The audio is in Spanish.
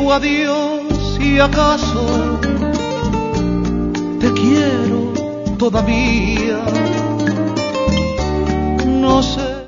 digo adiós y acaso te quiero todavía. No sé